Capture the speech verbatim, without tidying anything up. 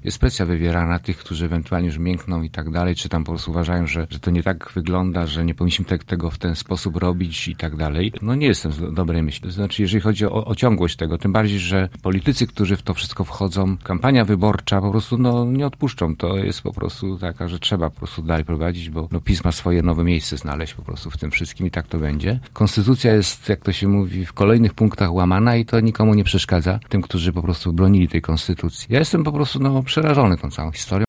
jest presja wywierana na tych, którzy ewentualnie już miękną i tak dalej, czy tam po prostu uważają, że, że to nie tak wygląda, że nie powinniśmy te, tego w ten sposób robić i tak dalej. No nie jestem z dobrej myśli. To znaczy, jeżeli chodzi o, o ciągłość tego, tym bardziej, że politycy, którzy w to wszystko wchodzą, kampania wyborcza po prostu no nie odpuszczą. To jest po prostu taka, że trzeba po prostu dalej prowadzić, bo no, PiS ma swoje nowe miejsce znaleźć po prostu w tym wszystkim i tak to będzie. Konstytucja jest, jak to się mówi, w kolejnych punktach łamana i to nikomu nie przeszkadza. Tym, którzy po prostu bronili tej konstytucji. Ja jestem po prostu no, przerażony tą całą historią.